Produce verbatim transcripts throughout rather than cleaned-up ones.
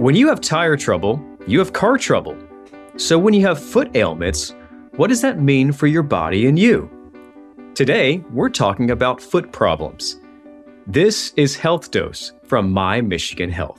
When you have tire trouble, you have car trouble. So when you have foot ailments, what does that mean for your body and you? Today, we're talking about foot problems. This is Health Dose from My Michigan Health.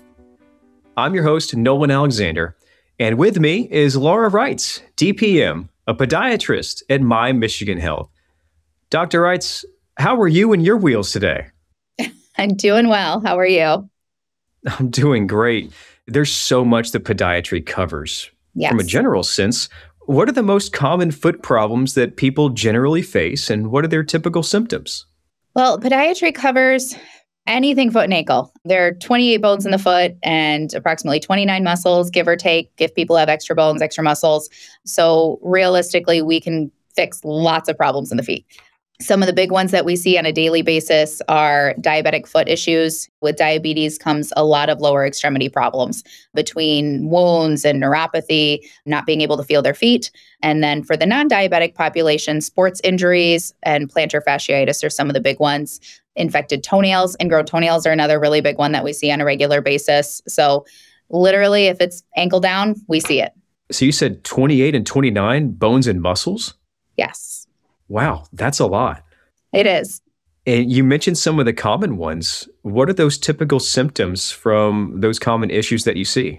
I'm your host, Nolan Alexander, and with me is Laura Reitz, D P M, a podiatrist at My Michigan Health. Doctor Reitz, how are you and your wheels today? I'm doing well. How are you? I'm doing great. There's so much that podiatry covers. Yes. From a general sense, what are the most common foot problems that people generally face, and what are their typical symptoms? Well, podiatry covers anything foot and ankle. There are twenty-eight bones in the foot and approximately twenty-nine muscles, give or take, if people have extra bones, extra muscles. So realistically, we can fix lots of problems in the feet. Some of the big ones that we see on a daily basis are diabetic foot issues. With diabetes comes a lot of lower extremity problems between wounds and neuropathy, not being able to feel their feet. And then for the non-diabetic population, sports injuries and plantar fasciitis are some of the big ones. Infected toenails, ingrown toenails are another really big one that we see on a regular basis. So literally, if it's ankle down, we see it. So you said twenty-eight and twenty-nine bones and muscles? Yes. Wow, that's a lot. It is. And you mentioned some of the common ones. What are those typical symptoms from those common issues that you see?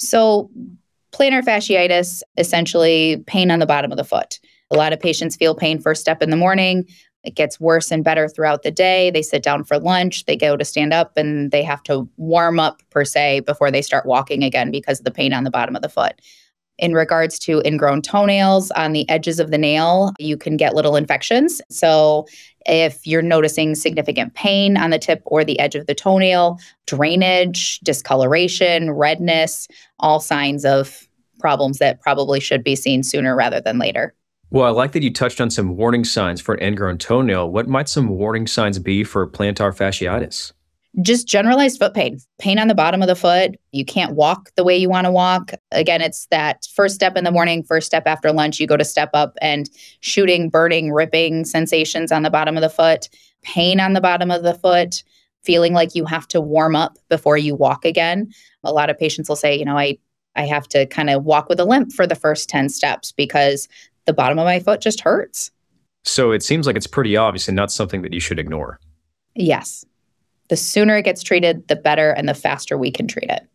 So plantar fasciitis, essentially pain on the bottom of the foot. A lot of patients feel pain first step in the morning. It gets worse and better throughout the day. They sit down for lunch, they go to stand up, and they have to warm up per se before they start walking again because of the pain on the bottom of the foot. In regards to ingrown toenails on the edges of the nail, you can get little infections. So if you're noticing significant pain on the tip or the edge of the toenail, drainage, discoloration, redness, all signs of problems that probably should be seen sooner rather than later. Well, I like that you touched on some warning signs for an ingrown toenail. What might some warning signs be for plantar fasciitis? Just generalized foot pain, pain on the bottom of the foot. You can't walk the way you want to walk. Again, it's that first step in the morning, first step after lunch, you go to step up and shooting, burning, ripping sensations on the bottom of the foot, pain on the bottom of the foot, feeling like you have to warm up before you walk again. A lot of patients will say, you know, I, I have to kind of walk with a limp for the first ten steps because the bottom of my foot just hurts. So it seems like it's pretty obvious and not something that you should ignore. Yes. The sooner it gets treated, the better and the faster we can treat it.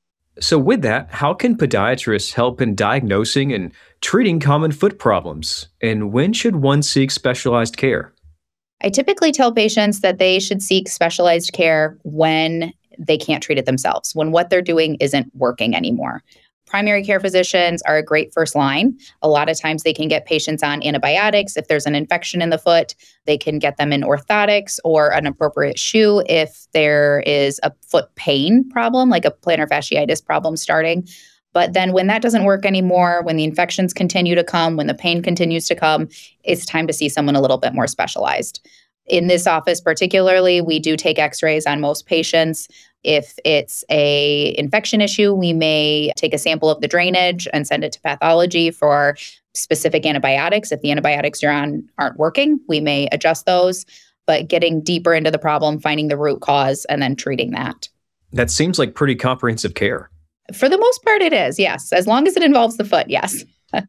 So with that, how can podiatrists help in diagnosing and treating common foot problems? And when should one seek specialized care? I typically tell patients that they should seek specialized care when they can't treat it themselves, when what they're doing isn't working anymore. Primary care physicians are a great first line. A lot of times they can get patients on antibiotics. If there's an infection in the foot, they can get them in orthotics or an appropriate shoe if there is a foot pain problem, like a plantar fasciitis problem starting. But then when that doesn't work anymore, when the infections continue to come, when the pain continues to come, it's time to see someone a little bit more specialized. In this office particularly, we do take x-rays on most patients. If it's a infection issue, we may take a sample of the drainage and send it to pathology for specific antibiotics. If the antibiotics you're on aren't working, we may adjust those. But getting deeper into the problem, finding the root cause, and then treating that. That seems like pretty comprehensive care. For the most part, it is, yes. As long as it involves the foot, yes.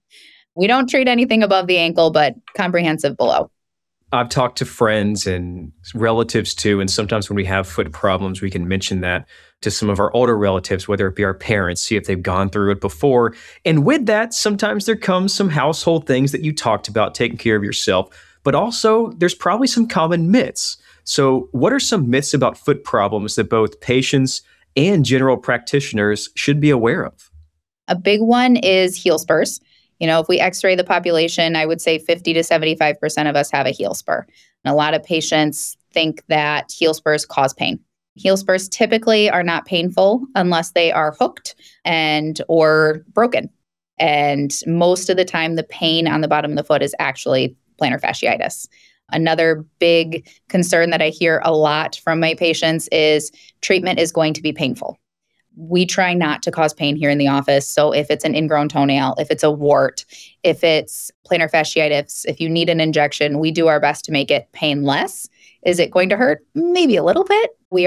We don't treat anything above the ankle, but comprehensive below. I've talked to friends and relatives too, and sometimes when we have foot problems, we can mention that to some of our older relatives, whether it be our parents, see if they've gone through it before. And with that, sometimes there comes some household things that you talked about, taking care of yourself, but also there's probably some common myths. So what are some myths about foot problems that both patients and general practitioners should be aware of? A big one is heel spurs. You know, if we x-ray the population, I would say fifty to seventy-five percent of us have a heel spur. And a lot of patients think that heel spurs cause pain. Heel spurs typically are not painful unless they are hooked and or broken. And most of the time, the pain on the bottom of the foot is actually plantar fasciitis. Another big concern that I hear a lot from my patients is treatment is going to be painful. We try not to cause pain here in the office. So if it's an ingrown toenail, if it's a wart, if it's plantar fasciitis, if you need an injection, we do our best to make it painless. Is it going to hurt? Maybe a little bit. We are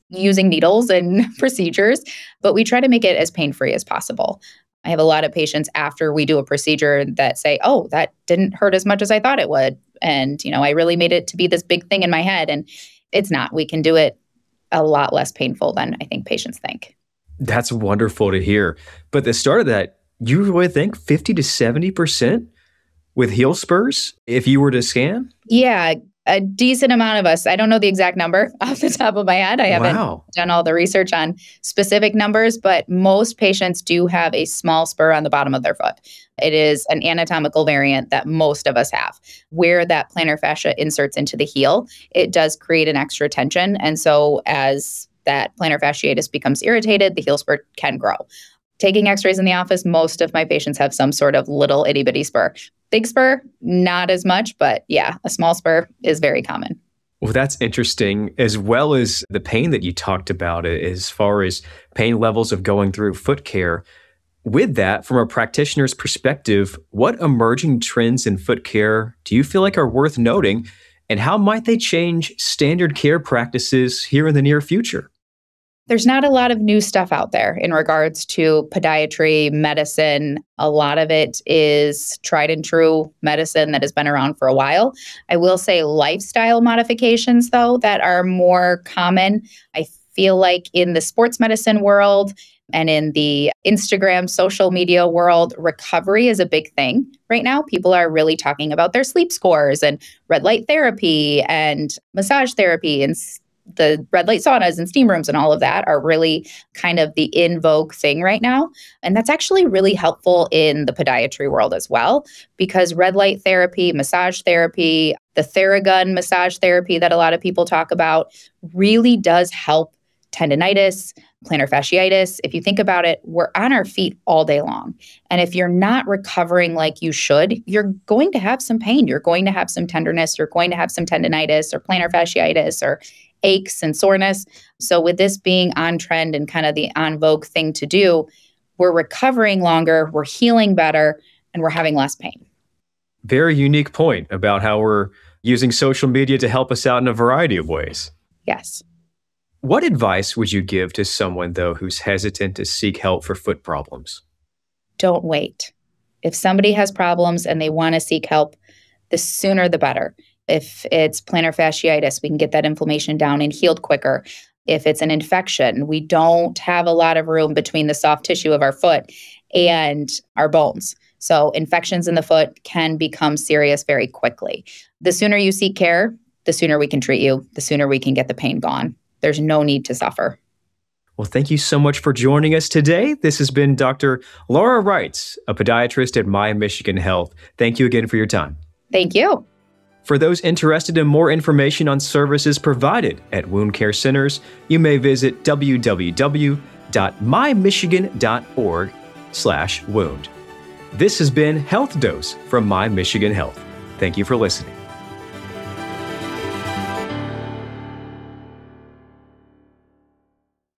using needles and procedures, but we try to make it as pain-free as possible. I have a lot of patients after we do a procedure that say, oh, that didn't hurt as much as I thought it would. And, you know, I really made it to be this big thing in my head. And it's not. We can do it a lot less painful than I think patients think. That's wonderful to hear. But at the start of that, you really think fifty to seventy percent with heel spurs if you were to scan? Yeah, a decent amount of us. I don't know the exact number off the top of my head. I haven't Wow. done all the research on specific numbers, but most patients do have a small spur on the bottom of their foot. It is an anatomical variant that most of us have. Where that plantar fascia inserts into the heel, it does create an extra tension. And so as that plantar fasciitis becomes irritated, the heel spur can grow. Taking x-rays in the office, most of my patients have some sort of little itty bitty spur. Big spur, not as much, but yeah, a small spur is very common. Well, that's interesting, as well as the pain that you talked about as far as pain levels of going through foot care. With that, from a practitioner's perspective, what emerging trends in foot care do you feel like are worth noting, and how might they change standard care practices here in the near future? There's not a lot of new stuff out there in regards to podiatry, medicine. A lot of it is tried and true medicine that has been around for a while. I will say lifestyle modifications, though, that are more common. I feel like in the sports medicine world and in the Instagram social media world, recovery is a big thing right now. People are really talking about their sleep scores and red light therapy and massage therapy, and the red light saunas and steam rooms and all of that are really kind of the in vogue thing right now. And that's actually really helpful in the podiatry world as well, because red light therapy, massage therapy, the Theragun massage therapy that a lot of people talk about really does help tendinitis, plantar fasciitis. If you think about it, we're on our feet all day long. And if you're not recovering like you should, you're going to have some pain. You're going to have some tenderness. You're going to have some tendinitis or plantar fasciitis or aches and soreness. So with this being on trend and kind of the on vogue thing to do, we're recovering longer, we're healing better, and we're having less pain. Very unique point about how we're using social media to help us out in a variety of ways. Yes. What advice would you give to someone, though, who's hesitant to seek help for foot problems? Don't wait. If somebody has problems and they want to seek help, the sooner the better. If it's plantar fasciitis, we can get that inflammation down and healed quicker. If it's an infection, we don't have a lot of room between the soft tissue of our foot and our bones. So infections in the foot can become serious very quickly. The sooner you seek care, the sooner we can treat you, the sooner we can get the pain gone. There's no need to suffer. Well, thank you so much for joining us today. This has been Doctor Laura Reitz, a podiatrist at My Michigan Health. Thank you again for your time. Thank you. For those interested in more information on services provided at wound care centers, you may visit w w w dot my michigan dot org slash wound. This has been Health Dose from My Michigan Health. Thank you for listening.